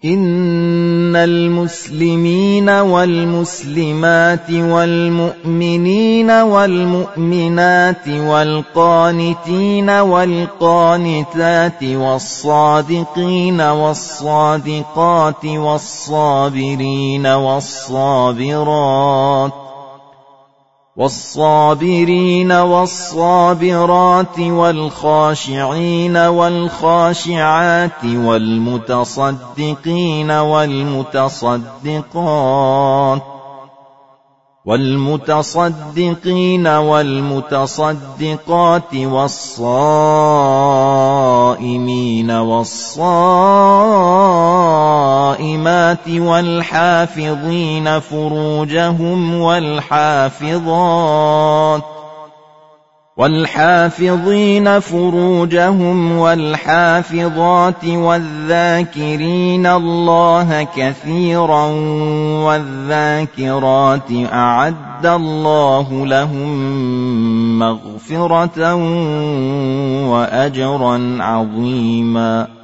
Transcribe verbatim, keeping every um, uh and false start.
إن المسلمين والمسلمات والمؤمنين والمؤمنات والقانتين والقانتات والصادقين والصادقات والصابرين والصابرات والصابرين والصابرات والخاشعين والخاشعات والمتصدقين والمتصدقات والمتصدقين والمتصدقات والصائمين والصائمات والحافظين فروجهم والحافظات والحافظين فروجهم والحافظات والذاكرين الله كثيرا والذاكرات أعد الله لهم مغفرة وأجرا عظيما.